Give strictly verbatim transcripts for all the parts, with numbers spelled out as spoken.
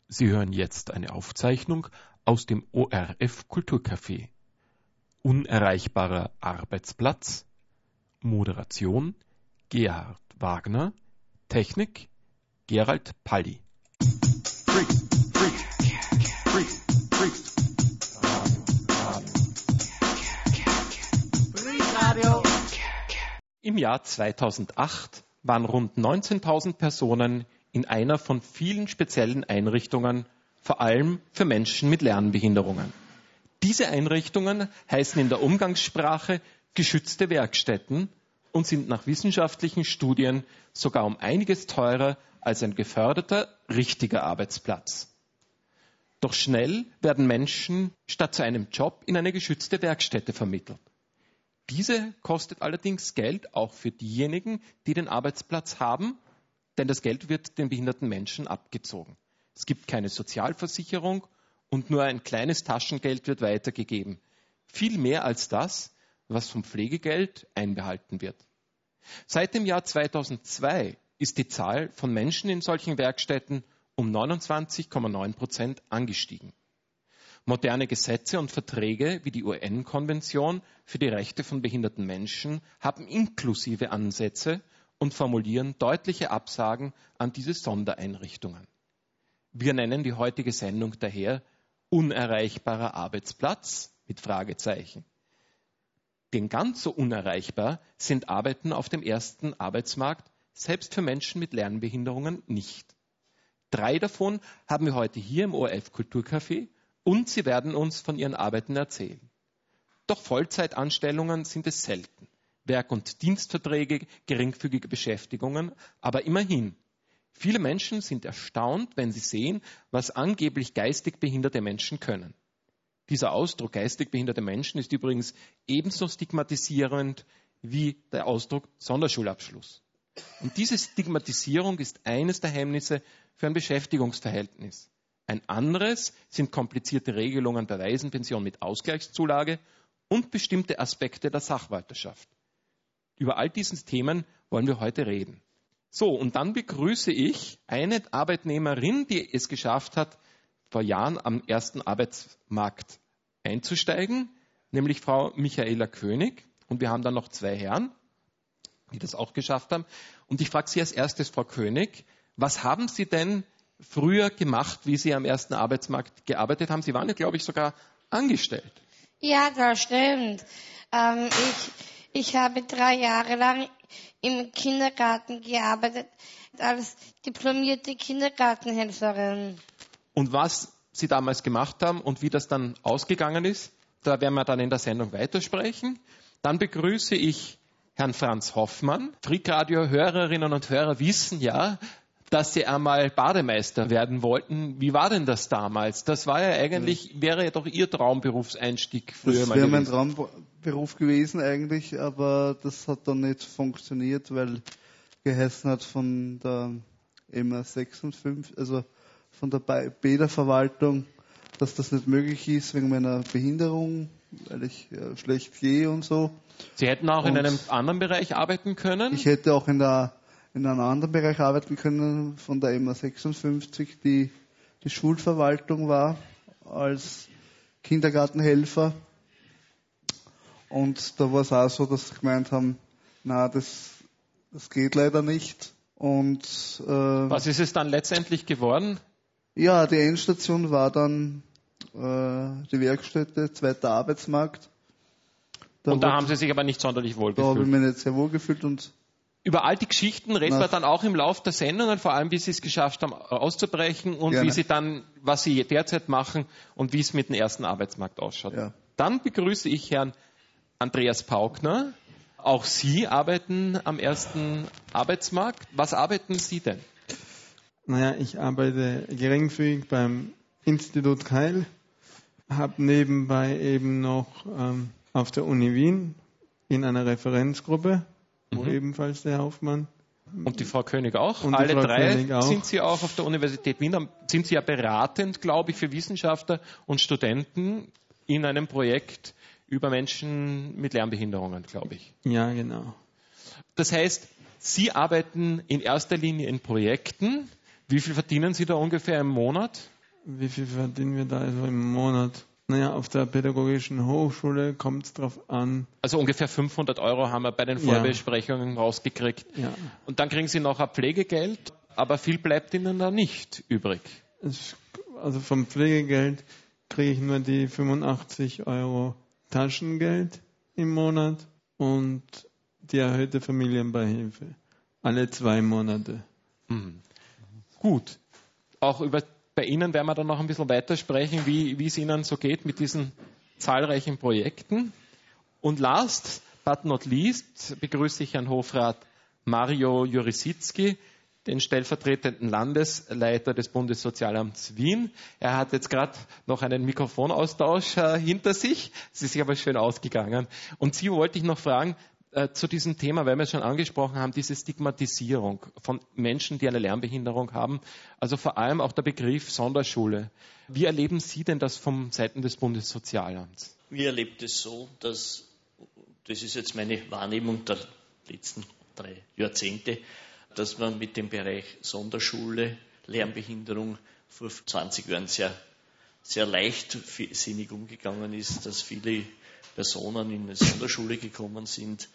Sie hören jetzt eine Aufzeichnung aus dem O R F Kulturcafé. Unerreichbarer Arbeitsplatz. Moderation Gerhard Wagner. Technik Gerald Palli. Im Jahr zweitausendacht waren rund neunzehntausend Personen in einer von vielen speziellen Einrichtungen, vor allem für Menschen mit Lernbehinderungen. Diese Einrichtungen heißen in der Umgangssprache geschützte Werkstätten und sind nach wissenschaftlichen Studien sogar um einiges teurer als ein geförderter, richtiger Arbeitsplatz. Doch schnell werden Menschen statt zu einem Job in eine geschützte Werkstätte vermittelt. Diese kostet allerdings Geld auch für diejenigen, die den Arbeitsplatz haben, denn das Geld wird den behinderten Menschen abgezogen. Es gibt keine Sozialversicherung und nur ein kleines Taschengeld wird weitergegeben. Viel mehr als das, was vom Pflegegeld einbehalten wird. Seit dem Jahr zweitausendzwei ist die Zahl von Menschen in solchen Werkstätten um neunundzwanzig Komma neun Prozent angestiegen. Moderne Gesetze und Verträge wie die U N-Konvention für die Rechte von behinderten Menschen haben inklusive Ansätze und formulieren deutliche Absagen an diese Sondereinrichtungen. Wir nennen die heutige Sendung daher unerreichbarer Arbeitsplatz mit Fragezeichen. Denn ganz so unerreichbar sind Arbeiten auf dem ersten Arbeitsmarkt, selbst für Menschen mit Lernbehinderungen nicht. Drei davon haben wir heute hier im O R F Kulturcafé und sie werden uns von ihren Arbeiten erzählen. Doch Vollzeitanstellungen sind es selten. Werk- und Dienstverträge, geringfügige Beschäftigungen, aber immerhin. Viele Menschen sind erstaunt, wenn sie sehen, was angeblich geistig behinderte Menschen können. Dieser Ausdruck geistig behinderte Menschen ist übrigens ebenso stigmatisierend wie der Ausdruck Sonderschulabschluss. Und diese Stigmatisierung ist eines der Hemmnisse für ein Beschäftigungsverhältnis. Ein anderes sind komplizierte Regelungen bei Waisenpension mit Ausgleichszulage und bestimmte Aspekte der Sachwalterschaft. Über all diesen Themen wollen wir heute reden. So, und dann begrüße ich eine Arbeitnehmerin, die es geschafft hat, vor Jahren am ersten Arbeitsmarkt einzusteigen, nämlich Frau Michaela König. Und wir haben dann noch zwei Herren, die das auch geschafft haben. Und ich frage Sie als erstes, Frau König, was haben Sie denn früher gemacht, wie Sie am ersten Arbeitsmarkt gearbeitet haben? Sie waren ja, glaube ich, sogar angestellt. Ja, das stimmt. Ähm, ich... Ich habe drei Jahre lang im Kindergarten gearbeitet als diplomierte Kindergartenhelferin. Und was Sie damals gemacht haben und wie das dann ausgegangen ist, da werden wir dann in der Sendung weitersprechen. Dann begrüße ich Herrn Franz Hoffmann. Freakradio-Hörerinnen und Hörer wissen ja, dass Sie einmal Bademeister werden wollten. Wie war denn das damals? Das war ja eigentlich, ja. wäre ja doch Ihr Traumberufseinstieg früher das mal gewesen. Das wäre mein Traumberuf gewesen eigentlich, aber das hat dann nicht funktioniert, weil geheißen hat von der M A sechsundfünfzig, also von der Bäderverwaltung, dass das nicht möglich ist wegen meiner Behinderung, weil ich äh, schlecht gehe und so. Sie hätten auch und in einem anderen Bereich arbeiten können? Ich hätte auch in der in einem anderen Bereich arbeiten können, von der M A sechsundfünfzig, die die Schulverwaltung war, als Kindergartenhelfer. Und da war es auch so, dass sie gemeint haben, na, das, das geht leider nicht. Und äh, was ist es dann letztendlich geworden? Ja, die Endstation war dann äh, die Werkstätte, zweiter Arbeitsmarkt. Da und da haben Sie sich aber nicht sonderlich wohl gefühlt? Da habe ich mich nicht sehr wohl gefühlt und über all die Geschichten reden wir dann auch im Lauf der Sendungen, vor allem wie Sie es geschafft haben, auszubrechen und Gerne. wie Sie dann, was Sie derzeit machen und wie es mit dem ersten Arbeitsmarkt ausschaut. Ja. Dann begrüße ich Herrn Andreas Paukner. Auch Sie arbeiten am ersten Arbeitsmarkt. Was arbeiten Sie denn? Naja, ich arbeite geringfügig beim Institut Keil, habe nebenbei eben noch ähm, auf der Uni Wien in einer Referenzgruppe, wo mhm. ebenfalls der Hoffmann. Und die Frau König auch. Und Alle Frau drei König auch. Sind Sie auch auf der Universität Wien. Da sind Sie ja beratend, glaube ich, für Wissenschaftler und Studenten in einem Projekt über Menschen mit Lernbehinderungen, glaube ich. Ja, genau. Das heißt, Sie arbeiten in erster Linie in Projekten. Wie viel verdienen Sie da ungefähr im Monat? wie viel verdienen wir da also im Monat? Naja, auf der pädagogischen Hochschule kommt es drauf an. Also ungefähr fünfhundert Euro haben wir bei den Vorbesprechungen ja. rausgekriegt. Ja. Und dann kriegen Sie noch ein Pflegegeld, aber viel bleibt Ihnen da nicht übrig. Es, also vom Pflegegeld kriege ich nur die fünfundachtzig Euro Taschengeld im Monat und die erhöhte Familienbeihilfe. Alle zwei Monate. Mhm. Gut. Auch über bei Ihnen werden wir dann noch ein bisschen weiter sprechen, wie, wie es Ihnen so geht mit diesen zahlreichen Projekten. Und last but not least begrüße ich Herrn Hofrat Mario Jurisitzky, den stellvertretenden Landesleiter des Bundessozialamts Wien. Er hat jetzt gerade noch einen Mikrofonaustausch äh, hinter sich. Es ist sich aber schön ausgegangen. Und Sie wollte ich noch fragen, äh, zu diesem Thema, weil wir es schon angesprochen haben, diese Stigmatisierung von Menschen, die eine Lernbehinderung haben, also vor allem auch der Begriff Sonderschule. Wie erleben Sie denn das von Seiten des Bundessozialamts? Wir erleben das so, dass, das ist jetzt meine Wahrnehmung der letzten drei Jahrzehnte, dass man mit dem Bereich Sonderschule, Lernbehinderung vor zwanzig Jahren sehr, sehr leichtsinnig umgegangen ist, dass viele Personen in eine Sonderschule gekommen sind,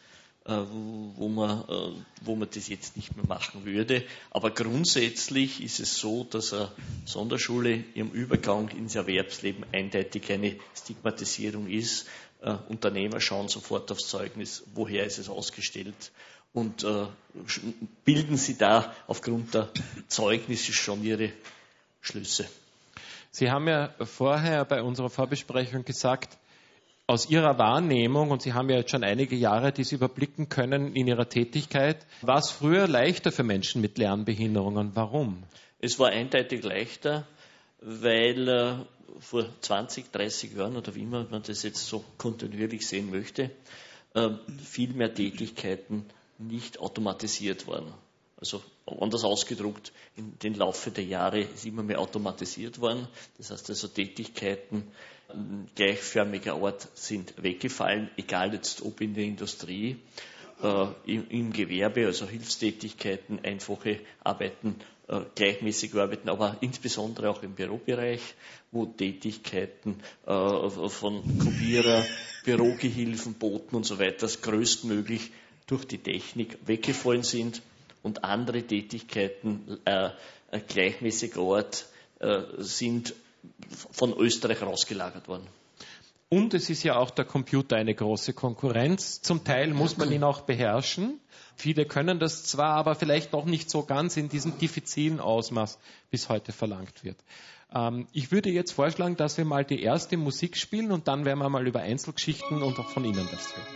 wo man, wo man das jetzt nicht mehr machen würde. Aber grundsätzlich ist es so, dass eine Sonderschule im Übergang ins Erwerbsleben eindeutig eine Stigmatisierung ist. Unternehmer schauen sofort aufs Zeugnis, woher ist es ausgestellt, und äh, bilden Sie da aufgrund der Zeugnisse schon Ihre Schlüsse. Sie haben ja vorher bei unserer Vorbesprechung gesagt, aus Ihrer Wahrnehmung, und Sie haben ja jetzt schon einige Jahre dies überblicken können in Ihrer Tätigkeit, war es früher leichter für Menschen mit Lernbehinderungen. Warum? Es war eindeutig leichter, weil äh, vor zwanzig, dreißig Jahren, oder wie immer man das jetzt so kontinuierlich sehen möchte, äh, viel mehr Tätigkeiten nicht automatisiert worden. Also anders ausgedrückt, in den Laufe der Jahre ist immer mehr automatisiert worden. Das heißt also, Tätigkeiten gleichförmiger Art sind weggefallen, egal jetzt ob in der Industrie, äh, im, im Gewerbe, also Hilfstätigkeiten, einfache Arbeiten, äh, gleichmäßige Arbeiten, aber insbesondere auch im Bürobereich, wo Tätigkeiten äh, von Kopierer, Bürogehilfen, Boten und so weiter größtmöglich durch die Technik weggefallen sind und andere Tätigkeiten äh, gleichmäßiger Art äh, sind von Österreich rausgelagert worden. Und es ist ja auch der Computer eine große Konkurrenz. Zum Teil muss man ihn auch beherrschen. Viele können das zwar, aber vielleicht noch nicht so ganz in diesem diffizilen Ausmaß, wie es heute verlangt wird. Ähm, ich würde jetzt vorschlagen, dass wir mal die erste Musik spielen und dann werden wir mal über Einzelgeschichten und auch von Ihnen das hören.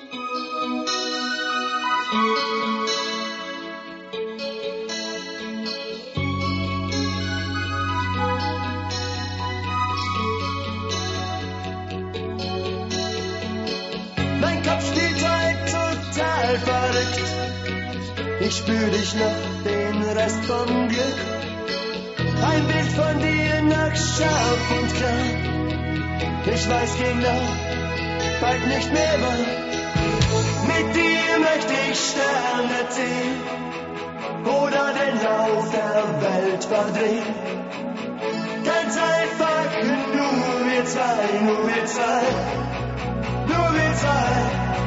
Mein Kopf spielt heute total verrückt. Ich spür dich noch, den Rest vom Glück. Ein Bild von dir noch scharf und klar. Ich weiß genau, bald nicht mehr wann. Mit dir möchte ich Sterne sehen oder den Lauf der Welt verdrehen. Ganz einfach, nur wir zwei, nur wir zwei, nur wir zwei.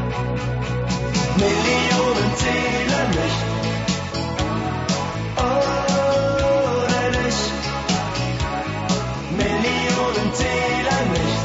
Millionen zählen nicht ohne dich. Millionen zählen nicht.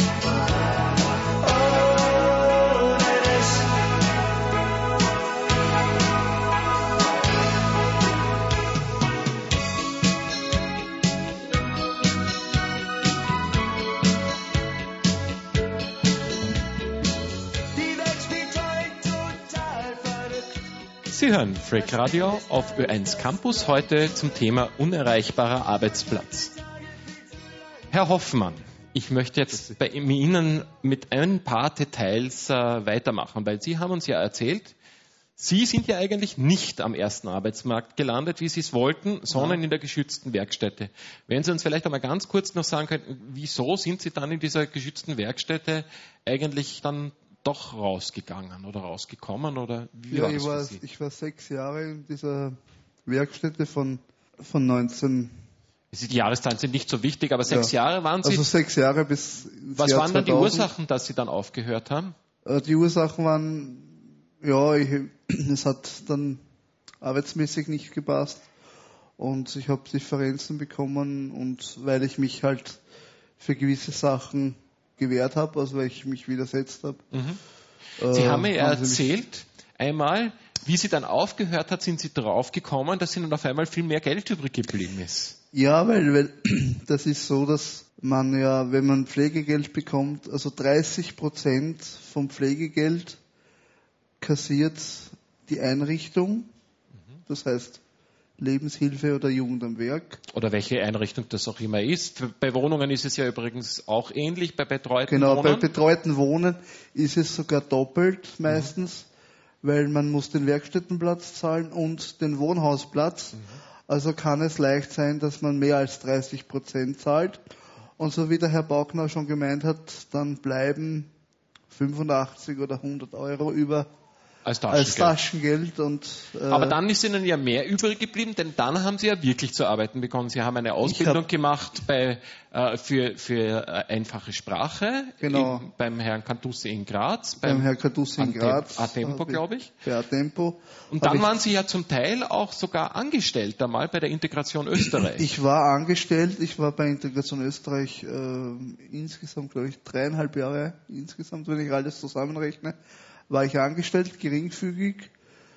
Sie hören Freak Radio auf Ö eins Campus, heute zum Thema unerreichbarer Arbeitsplatz. Herr Hoffmann, ich möchte jetzt bei Ihnen mit ein paar Details äh, weitermachen, weil Sie haben uns ja erzählt, Sie sind ja eigentlich nicht am ersten Arbeitsmarkt gelandet, wie Sie es wollten, sondern in der geschützten Werkstätte. Wenn Sie uns vielleicht einmal ganz kurz noch sagen könnten, wieso sind Sie dann in dieser geschützten Werkstätte eigentlich dann doch rausgegangen oder rausgekommen? Oder wie ja, war ich, das war, für Sie? ich war sechs Jahre in dieser Werkstätte von, von neunzehnhundertneunundneunzig Die Jahreszahlen sind nicht so wichtig, aber sechs ja. Jahre waren Sie. Also sechs Jahre bis ins Was Jahr waren dann die zweitausend. Ursachen, dass Sie dann aufgehört haben? Die Ursachen waren, ja, ich, es hat dann arbeitsmäßig nicht gepasst und ich habe Differenzen bekommen und weil ich mich halt für gewisse Sachen gewehrt habe, also weil ich mich widersetzt habe. Mhm. Sie äh, haben mir ja erzählt, einmal, wie Sie dann aufgehört hat, sind Sie draufgekommen, dass Ihnen auf einmal viel mehr Geld übrig geblieben ist. Ja, weil, weil das ist so, dass man ja, wenn man Pflegegeld bekommt, also dreißig Prozent vom Pflegegeld kassiert die Einrichtung, das heißt Lebenshilfe oder Jugend am Werk. Oder welche Einrichtung das auch immer ist. Bei Wohnungen ist es ja übrigens auch ähnlich, bei betreuten genau, Wohnen. Genau, bei betreuten Wohnen ist es sogar doppelt meistens, mhm. weil man muss den Werkstättenplatz zahlen und den Wohnhausplatz. Mhm. Also kann es leicht sein, dass man mehr als dreißig Prozent zahlt. Und so wie der Herr Baugner schon gemeint hat, dann bleiben fünfundachtzig oder hundert Euro über als Taschengeld. Als Taschengeld und, äh, Aber dann ist Ihnen ja mehr übrig geblieben, denn dann haben Sie ja wirklich zu arbeiten begonnen. Sie haben eine Ausbildung hab, gemacht bei, äh, für, für äh, einfache Sprache genau. in, beim Herrn Cantusse in Graz. Beim, beim Herrn Cantusse in Graz. A-Tempo, glaube ich. Bei A-Tempo. Und dann waren Sie ja zum Teil auch sogar angestellt einmal bei der Integration Österreich. Ich war angestellt, ich war bei Integration Österreich äh, insgesamt, glaube ich, dreieinhalb Jahre insgesamt, wenn ich alles zusammenrechne. War ich angestellt, geringfügig,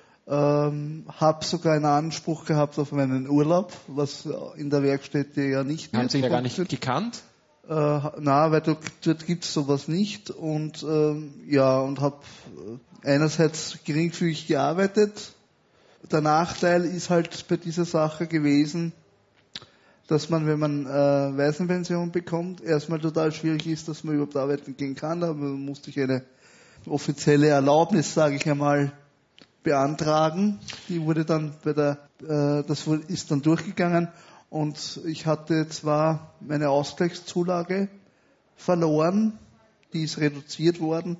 ähm, habe sogar einen Anspruch gehabt auf meinen Urlaub, was in der Werkstätte ja nicht mehr. Haben Sie ja gar nicht gekannt? Äh, na, weil dort, dort gibt's sowas nicht und ähm, ja und habe einerseits geringfügig gearbeitet. Der Nachteil ist halt bei dieser Sache gewesen, dass man, wenn man äh, Waisenpension bekommt, erstmal total schwierig ist, dass man überhaupt arbeiten gehen kann. Aber man musste ich eine offizielle Erlaubnis, sage ich einmal, beantragen. Die wurde dann bei der, äh, das ist dann durchgegangen und ich hatte zwar meine Ausgleichszulage verloren, die ist reduziert worden.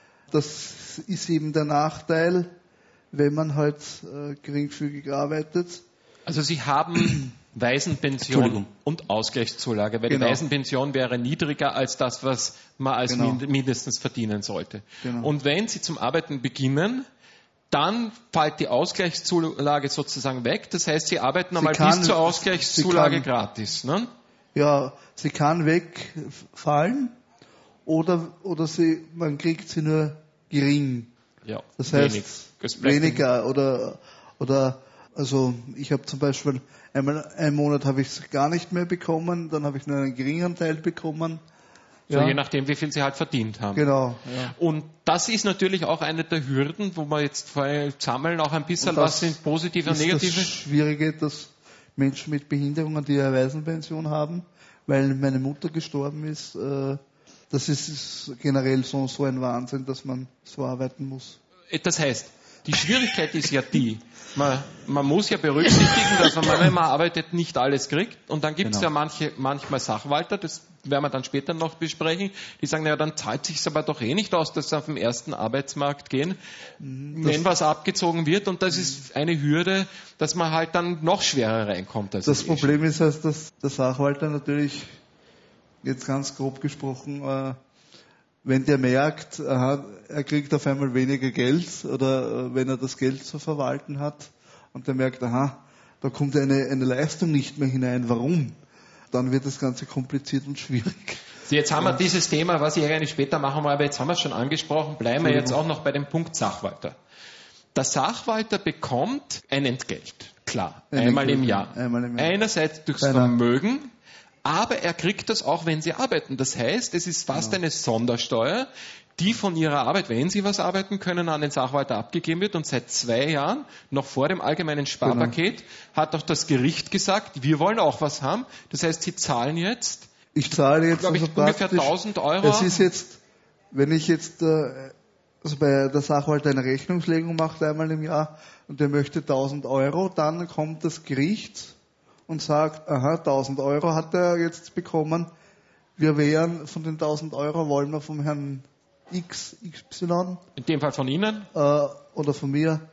Das ist eben der Nachteil, wenn man halt äh, geringfügig arbeitet. Also Sie haben Waisenpension und Ausgleichszulage, weil genau. Die Waisenpension wäre niedriger als das, was man als genau. mindestens verdienen sollte. Genau. Und wenn Sie zum Arbeiten beginnen, dann fällt die Ausgleichszulage sozusagen weg. Das heißt, Sie arbeiten einmal bis zur Ausgleichszulage kann, gratis. Ne? Ja, sie kann wegfallen oder, oder sie, man kriegt sie nur gering. Ja, das heißt wenig. weniger oder, oder also ich habe zum Beispiel einmal einen Monat habe ich es gar nicht mehr bekommen, dann habe ich nur einen geringeren Teil bekommen. So ja. Je nachdem, wie viel Sie halt verdient haben. Genau. Ja. Und das ist natürlich auch eine der Hürden, wo wir jetzt vorher sammeln, auch ein bisschen was sind positive und negative. Das Schwierige, dass Menschen mit Behinderungen, die eine Waisenpension haben, weil meine Mutter gestorben ist, äh, das ist generell so, so ein Wahnsinn, dass man so arbeiten muss. Das heißt, die Schwierigkeit ist ja die, man, man muss ja berücksichtigen, dass man, wenn man arbeitet, nicht alles kriegt. Und dann gibt es genau. ja manche, manchmal Sachwalter, das werden wir dann später noch besprechen, die sagen, naja, dann zahlt sich aber doch eh nicht aus, dass sie auf den ersten Arbeitsmarkt gehen, das wenn was abgezogen wird. Und das ist eine Hürde, dass man halt dann noch schwerer reinkommt. Als das Problem ist, halt, dass der Sachwalter natürlich, jetzt ganz grob gesprochen, äh, wenn der merkt, aha, er kriegt auf einmal weniger Geld oder äh, wenn er das Geld zu verwalten hat und der merkt, aha, da kommt eine, eine Leistung nicht mehr hinein, warum? Dann wird das Ganze kompliziert und schwierig. So, jetzt haben wir dieses Thema, was ich eigentlich später machen will, aber jetzt haben wir es schon angesprochen, bleiben wir jetzt auch noch bei dem Punkt Sachwalter. Der Sachwalter bekommt ein Entgelt, klar, ein einmal, Entgelt, im Jahr. einmal im Jahr. Einerseits durchs Beinahe. Vermögen, aber er kriegt das auch, wenn Sie arbeiten. Das heißt, es ist fast genau. eine Sondersteuer, die von Ihrer Arbeit, wenn Sie was arbeiten können, an den Sachwalter abgegeben wird. Und seit zwei Jahren, noch vor dem allgemeinen Sparpaket, genau. hat auch das Gericht gesagt, wir wollen auch was haben. Das heißt, Sie zahlen jetzt, ich zahle jetzt glaube ich, also ungefähr tausend Euro. Es ist jetzt, wenn ich jetzt äh, also bei der Sachwalter eine Rechnungslegung mache einmal im Jahr und der möchte tausend Euro, dann kommt das Gericht und sagt, aha, tausend Euro hat er jetzt bekommen. Wir wären von den tausend Euro, wollen wir vom Herrn X, X Y. In dem Fall von Ihnen? Äh, oder von mir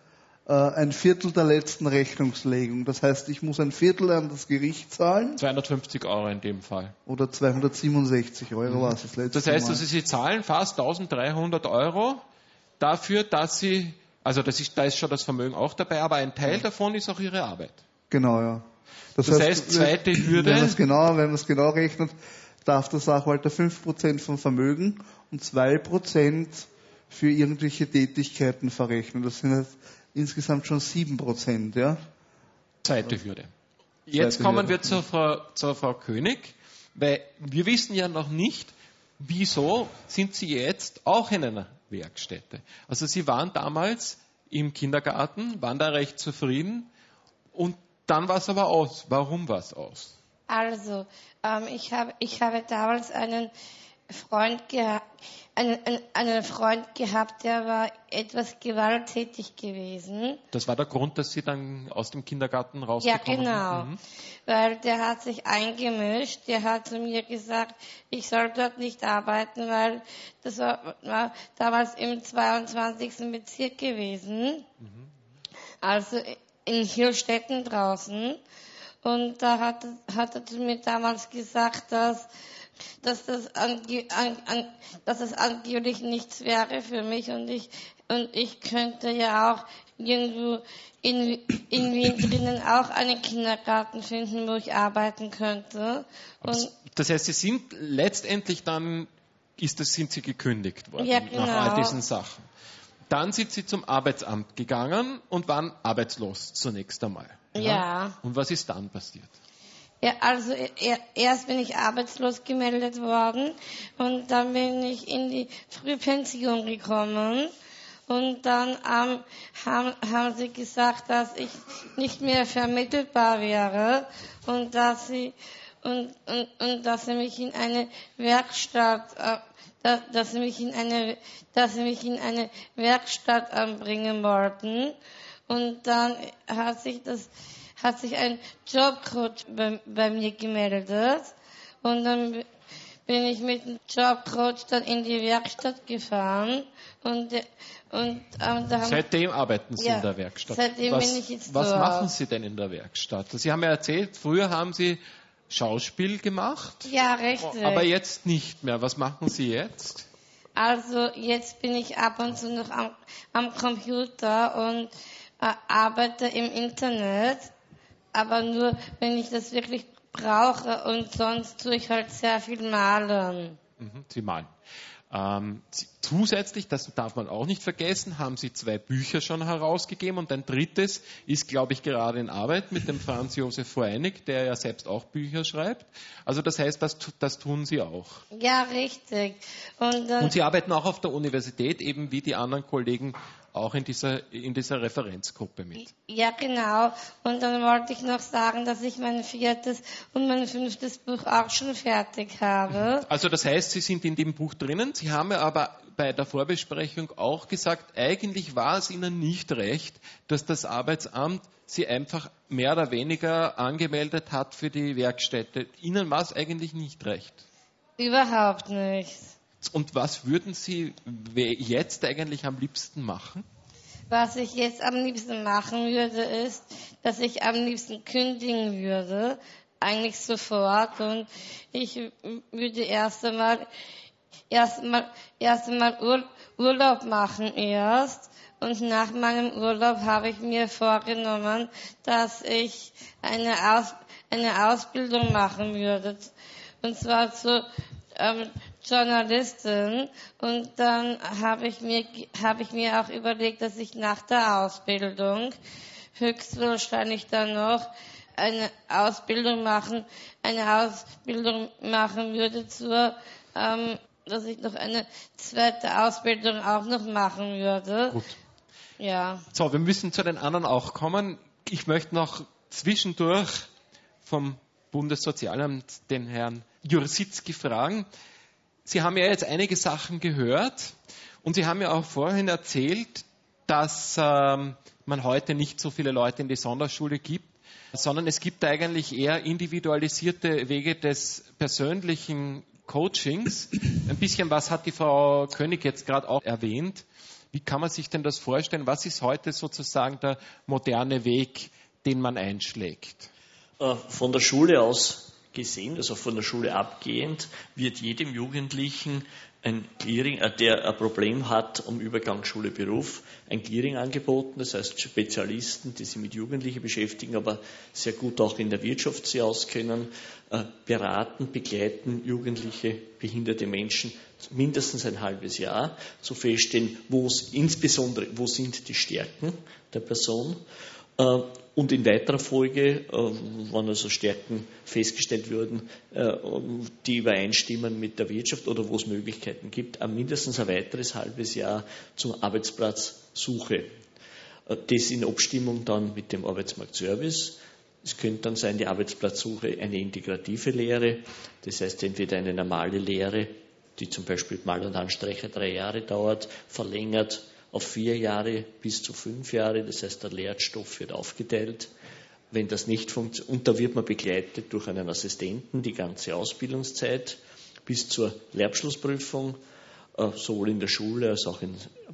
äh, ein Viertel der letzten Rechnungslegung. Das heißt, ich muss ein Viertel an das Gericht zahlen. zweihundertfünfzig Euro in dem Fall. Oder zweihundertsiebenundsechzig Euro war es das letzte Das heißt, Mal. also Sie zahlen fast eintausenddreihundert Euro dafür, dass Sie, also das ist, da ist schon das Vermögen auch dabei, aber ein Teil davon ist auch Ihre Arbeit. Genau, ja. Das, das heißt, heißt, zweite Hürde. Wenn man es genau, wenn man es genau rechnet, darf der Sachwalter fünf Prozent vom Vermögen und zwei Prozent für irgendwelche Tätigkeiten verrechnen. Das sind jetzt insgesamt schon sieben Prozent, ja. Zweite Hürde. Jetzt Zweite kommen Hürde. wir zur Frau, zur Frau König, weil wir wissen ja noch nicht, wieso sind Sie jetzt auch in einer Werkstätte. Also Sie waren damals im Kindergarten, waren da recht zufrieden und dann war es aber aus. Warum war es aus? Also, ähm, ich habe ich habe damals einen Freund gehabt, einen, einen, einen Freund gehabt, der war etwas gewalttätig gewesen. Das war der Grund, dass Sie dann aus dem Kindergarten rausgekommen sind? Ja, genau. Mhm. Weil der hat sich eingemischt, der hat zu mir gesagt, ich soll dort nicht arbeiten, weil das war, war damals im zweiundzwanzigsten Bezirk gewesen. Mhm. Also in Hirstetten draußen. Und da hat, hat er zu mir damals gesagt, dass, dass, das ange, an, an, dass das angeblich nichts wäre für mich. Und ich, und ich könnte ja auch irgendwo in, in Wien drinnen auch einen Kindergarten finden, wo ich arbeiten könnte. Und das heißt, Sie sind letztendlich dann, ist das, sind Sie gekündigt worden, ja, genau. nach all diesen Sachen. Dann sind Sie zum Arbeitsamt gegangen und waren arbeitslos zunächst einmal. Ja. ja. Und was ist dann passiert? Ja, also er, erst bin ich arbeitslos gemeldet worden und dann bin ich in die Frühpension gekommen und dann ähm, haben, haben sie gesagt, dass ich nicht mehr vermittelbar wäre und dass sie und, und, und dass sie mich in eine Werkstatt äh, dass sie mich in eine, dass sie mich in eine Werkstatt anbringen wollten. Und dann hat sich das, hat sich ein Jobcoach bei, bei mir gemeldet. Und dann bin ich mit dem Jobcoach dann in die Werkstatt gefahren. Und, und, ähm, da haben seitdem arbeiten Sie ja, in der Werkstatt. Seitdem was, bin ich jetzt Was dort. machen Sie denn in der Werkstatt? Sie haben ja erzählt, früher haben Sie Schauspiel gemacht. Ja, richtig. Aber jetzt nicht mehr. Was machen Sie jetzt? Also jetzt bin ich ab und zu noch am, am Computer und äh, arbeite im Internet, aber nur, wenn ich das wirklich brauche und sonst tue ich halt sehr viel malen. Mhm, Sie malen. Ähm, zusätzlich, das darf man auch nicht vergessen, haben Sie zwei Bücher schon herausgegeben und ein drittes ist, glaube ich, gerade in Arbeit mit dem Franz Josef Voreinig, der ja selbst auch Bücher schreibt. Also das heißt, das, das tun Sie auch. Ja, richtig. Und, äh, und Sie arbeiten auch auf der Universität, eben wie die anderen Kollegen auch in dieser, in dieser Referenzgruppe mit. Ja, genau. Und dann wollte ich noch sagen, dass ich mein viertes und mein fünftes Buch auch schon fertig habe. Also das heißt, Sie sind in dem Buch drinnen. Sie haben ja aber bei der Vorbesprechung auch gesagt, eigentlich war es Ihnen nicht recht, dass das Arbeitsamt Sie einfach mehr oder weniger angemeldet hat für die Werkstätte. Ihnen war es eigentlich nicht recht. Überhaupt nicht. Und was würden Sie jetzt eigentlich am liebsten machen? Was ich jetzt am liebsten machen würde, ist, dass ich am liebsten kündigen würde, eigentlich sofort. Und ich würde erst einmal, erst einmal, erst einmal Ur, Urlaub machen erst. Und nach meinem Urlaub habe ich mir vorgenommen, dass ich eine, Aus, eine Ausbildung machen würde. Und zwar zu ähm, Journalistin. Und dann habe ich mir habe ich mir auch überlegt, dass ich nach der Ausbildung höchstwahrscheinlich dann noch eine Ausbildung machen, eine Ausbildung machen würde zur, ähm, dass ich noch eine zweite Ausbildung auch noch machen würde. Gut. Ja. So, wir müssen zu den anderen auch kommen. Ich möchte noch zwischendurch vom Bundessozialamt den Herrn Jursitzky fragen. Sie haben ja jetzt einige Sachen gehört und Sie haben ja auch vorhin erzählt, dass ähm, man heute nicht so viele Leute in die Sonderschule gibt, sondern es gibt eigentlich eher individualisierte Wege des persönlichen Coachings. Ein bisschen was hat die Frau König jetzt gerade auch erwähnt. Wie Wie kann man sich denn das vorstellen? Was ist heute sozusagen der moderne Weg, den man einschlägt? Von der Schule aus gesehen, also von der Schule abgehend, wird jedem Jugendlichen ein Clearing, der ein Problem hat um Übergang Schule-Beruf, ein Clearing angeboten, das heißt Spezialisten, die sich mit Jugendlichen beschäftigen, aber sehr gut auch in der Wirtschaft sich auskennen, beraten, begleiten Jugendliche, behinderte Menschen mindestens ein halbes Jahr, zu feststellen, wo es insbesondere, wo sind die Stärken der Person. Und in weiterer Folge, wenn also Stärken festgestellt würden, die übereinstimmen mit der Wirtschaft oder wo es Möglichkeiten gibt, mindestens ein weiteres halbes Jahr zur Arbeitsplatzsuche. Das in Abstimmung dann mit dem Arbeitsmarktservice. Es könnte dann sein, die Arbeitsplatzsuche eine integrative Lehre, das heißt entweder eine normale Lehre, die zum Beispiel Mal- und Anstreicher drei Jahre dauert, verlängert auf vier Jahre bis zu fünf Jahre, das heißt der Lehrstoff wird aufgeteilt. Wenn das nicht funktioniert, und da wird man begleitet durch einen Assistenten die ganze Ausbildungszeit bis zur Lehrabschlussprüfung, sowohl in der Schule als auch in,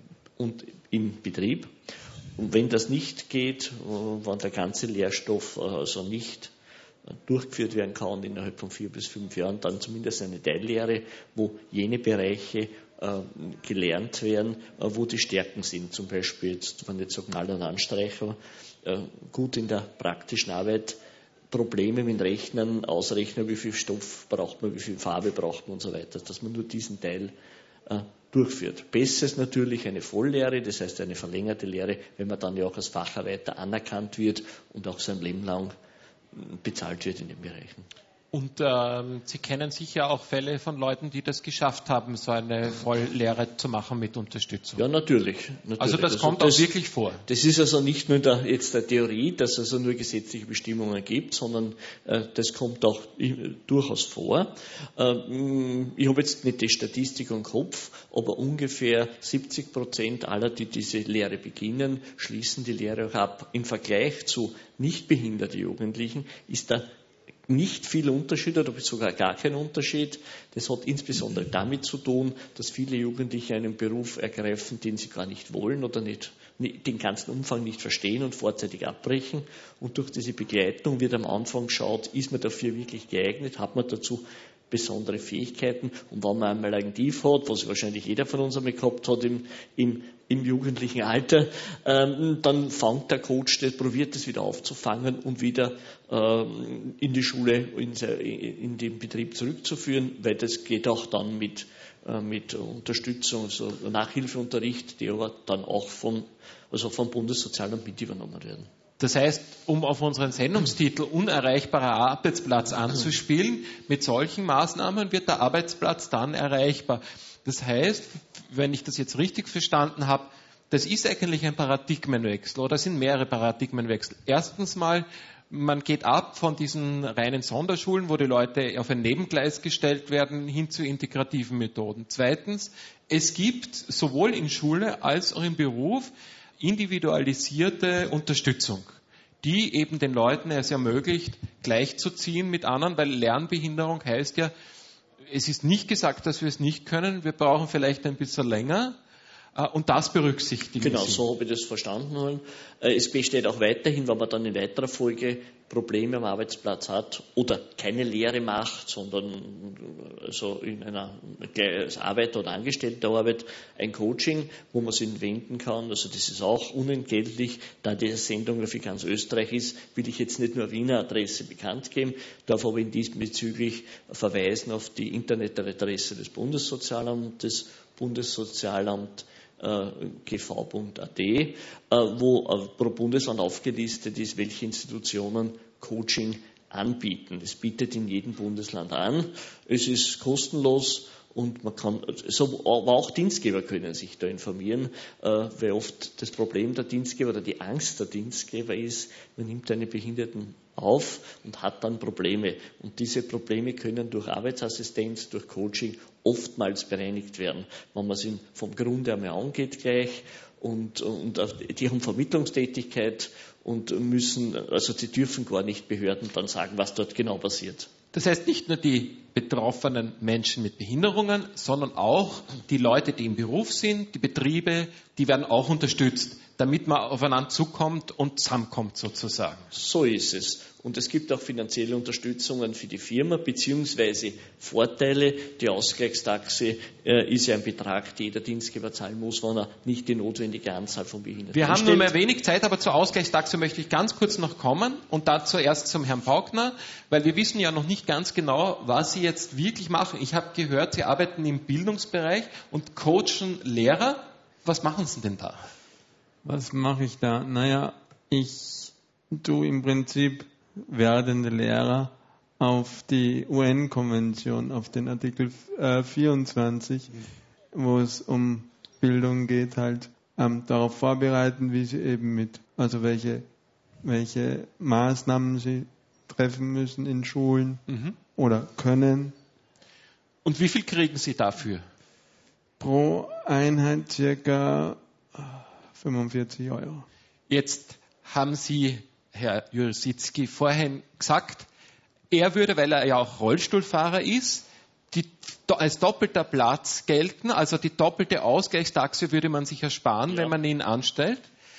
und im Betrieb. Und wenn das nicht geht, wenn der ganze Lehrstoff also nicht durchgeführt werden kann innerhalb von vier bis fünf Jahren, dann zumindest eine Teillehre, wo jene Bereiche gelernt werden, wo die Stärken sind. Zum Beispiel, jetzt, wenn ich jetzt sage, Mal- und Anstreicher, gut in der praktischen Arbeit, Probleme mit Rechnen, ausrechnen, wie viel Stoff braucht man, wie viel Farbe braucht man und so weiter, dass man nur diesen Teil äh, durchführt. Besser ist natürlich eine Volllehre, das heißt eine verlängerte Lehre, wenn man dann ja auch als Facharbeiter anerkannt wird und auch sein Leben lang bezahlt wird in den Bereichen. Und ähm, Sie kennen sicher auch Fälle von Leuten, die das geschafft haben, so eine Volllehre zu machen mit Unterstützung. Ja, natürlich. natürlich. Also das also kommt das, auch wirklich vor. Das ist also nicht nur der, jetzt der Theorie, dass es also nur gesetzliche Bestimmungen gibt, sondern äh, das kommt auch äh, durchaus vor. Äh, ich habe jetzt nicht die Statistik im Kopf, aber ungefähr siebzig Prozent aller, die diese Lehre beginnen, schließen die Lehre auch ab. Im Vergleich zu nicht behinderten Jugendlichen ist da nicht viel Unterschied oder sogar gar kein Unterschied. Das hat insbesondere damit zu tun, dass viele Jugendliche einen Beruf ergreifen, den sie gar nicht wollen oder nicht, den ganzen Umfang nicht verstehen und vorzeitig abbrechen. Und durch diese Begleitung wird am Anfang geschaut, ist man dafür wirklich geeignet, hat man dazu besondere Fähigkeiten. Und wenn man einmal ein Tief hat, was wahrscheinlich jeder von uns einmal gehabt hat im, im, im jugendlichen Alter, ähm, dann fängt der Coach, der probiert das wieder aufzufangen und wieder ähm, in die Schule, in, in den Betrieb zurückzuführen, weil das geht auch dann mit, äh, mit Unterstützung, also Nachhilfeunterricht, die aber dann auch von, also vom Bundessozialamt mit übernommen werden. Das heißt, um auf unseren Sendungstitel unerreichbarer Arbeitsplatz anzuspielen, mit solchen Maßnahmen wird der Arbeitsplatz dann erreichbar. Das heißt, wenn ich das jetzt richtig verstanden habe, das ist eigentlich ein Paradigmenwechsel oder sind mehrere Paradigmenwechsel. Erstens mal, man geht ab von diesen reinen Sonderschulen, wo die Leute auf ein Nebengleis gestellt werden, hin zu integrativen Methoden. Zweitens, es gibt sowohl in Schule als auch im Beruf individualisierte Unterstützung, die eben den Leuten es ermöglicht, gleichzuziehen mit anderen, weil Lernbehinderung heißt ja, es ist nicht gesagt, dass wir es nicht können, wir brauchen vielleicht ein bisschen länger und das berücksichtigen Genau, Sie. so habe ich das verstanden. Es besteht auch weiterhin, wenn man dann in weiterer Folge Probleme am Arbeitsplatz hat oder keine Lehre macht, sondern also in einer Arbeit oder Angestelltenarbeit ein Coaching, wo man sich wenden kann. Also das ist auch unentgeltlich. Da die Sendung für ganz Österreich ist, will ich jetzt nicht nur Wiener Adresse bekannt geben, darf aber in diesbezüglich verweisen auf die Internetadresse des Bundessozialamtes, Bundessozialamt g v punkt a t, wo pro Bundesland aufgelistet ist, welche Institutionen Coaching anbieten. Es bietet in jedem Bundesland an. Es ist kostenlos und man kann, so, aber auch Dienstgeber können sich da informieren, weil oft das Problem der Dienstgeber oder die Angst der Dienstgeber ist, man nimmt einen Behinderten auf und hat dann Probleme. Und diese Probleme können durch Arbeitsassistenz, durch Coaching oftmals bereinigt werden, wenn man es vom Grunde einmal angeht gleich. Und, und die haben Vermittlungstätigkeit und müssen, also sie dürfen gar nicht Behörden dann sagen, was dort genau passiert. Das heißt, nicht nur die betroffenen Menschen mit Behinderungen, sondern auch die Leute, die im Beruf sind, die Betriebe, die werden auch unterstützt, damit man aufeinander zukommt und zusammenkommt sozusagen. So ist es. Und es gibt auch finanzielle Unterstützungen für die Firma, beziehungsweise Vorteile. Die Ausgleichstaxe äh, ist ja ein Betrag, den jeder Dienstgeber zahlen muss, wenn er nicht die notwendige Anzahl von Behinderten Wir haben anstellt. nur mehr wenig Zeit, aber zur Ausgleichstaxe möchte ich ganz kurz noch kommen und dazu erst zum Herrn Paukner, weil wir wissen ja noch nicht ganz genau, was Sie jetzt wirklich machen. Ich habe gehört, Sie arbeiten im Bildungsbereich und coachen Lehrer. Was machen Sie denn da? Was mache ich da? Naja, ich tue im Prinzip werdende Lehrer auf die U N-Konvention, auf den Artikel äh, vierundzwanzig, wo es um Bildung geht, halt ähm, darauf vorbereiten, wie sie eben mit, also welche, welche Maßnahmen sie treffen müssen in Schulen Mhm. oder können. Und wie viel kriegen Sie dafür? Pro Einheit circa fünfundvierzig Euro. Jetzt haben Sie, Herr Jurisitzky, vorhin gesagt, er würde, weil er ja auch Rollstuhlfahrer ist, die, als doppelter Platz gelten, also die doppelte Ausgleichstaxe würde man sich ersparen, Ja. wenn man ihn anstellt.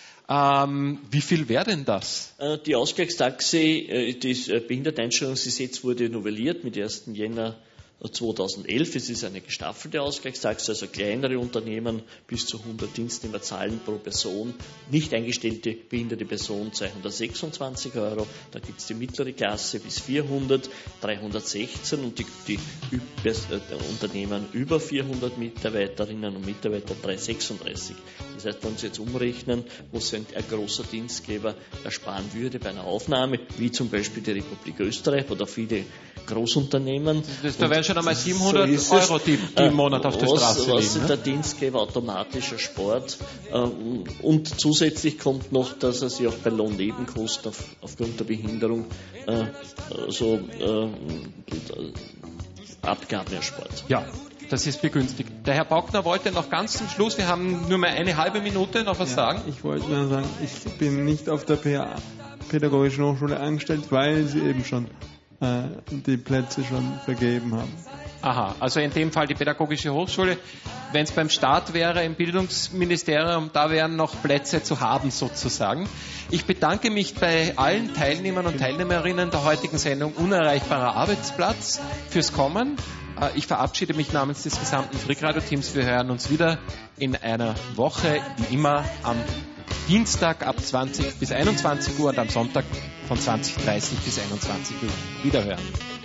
Ähm, wie viel wäre denn das? Äh, Die Ausgleichstaxe, äh, das äh, Behinderteneinstellungsgesetz wurde novelliert mit ersten Jänner zweitausendelf. Es ist eine gestaffelte Ausgleichstaxe, also kleinere Unternehmen bis zu hundert Dienstnehmer zahlen pro Person. Nicht eingestellte behinderte Person zweihundertsechsundzwanzig Euro. Da gibt es die mittlere Klasse bis vierhundert, dreihundertsechzehn und die, die äh, Unternehmen über vierhundert Mitarbeiterinnen und Mitarbeiter dreihundertsechsunddreißig. Das heißt, wenn Sie jetzt umrechnen, was ein, ein großer Dienstgeber ersparen würde bei einer Aufnahme, wie zum Beispiel die Republik Österreich oder viele Großunternehmen. Das, da wären schon einmal siebenhundert so ist Euro, es. die, die im Monat auf der was, Straße was liegen. der Ne? Dienstgeber automatisch erspart. Ähm, und zusätzlich kommt noch, dass er sich auch bei Lohnnebenkosten auf, aufgrund der Behinderung äh, so äh, Abgaben erspart. Ja, das ist begünstigt. Der Herr Paukner wollte noch ganz zum Schluss, wir haben nur mehr eine halbe Minute, noch was Ja, sagen. ich wollte nur sagen, ich bin nicht auf der P A, Pädagogischen Hochschule angestellt, weil sie eben schon äh, die Plätze schon vergeben haben. Aha, also in dem Fall die Pädagogische Hochschule. Wenn es beim Staat wäre, im Bildungsministerium, da wären noch Plätze zu haben sozusagen. Ich bedanke mich bei allen Teilnehmern und Teilnehmerinnen der heutigen Sendung Unerreichbarer Arbeitsplatz fürs Kommen. Ich verabschiede mich namens des gesamten Frick-Radio-Teams. Wir hören uns wieder in einer Woche, wie immer am Dienstag ab zwanzig bis einundzwanzig Uhr und am Sonntag von zwanzig Uhr dreißig bis einundzwanzig Uhr. Wiederhören.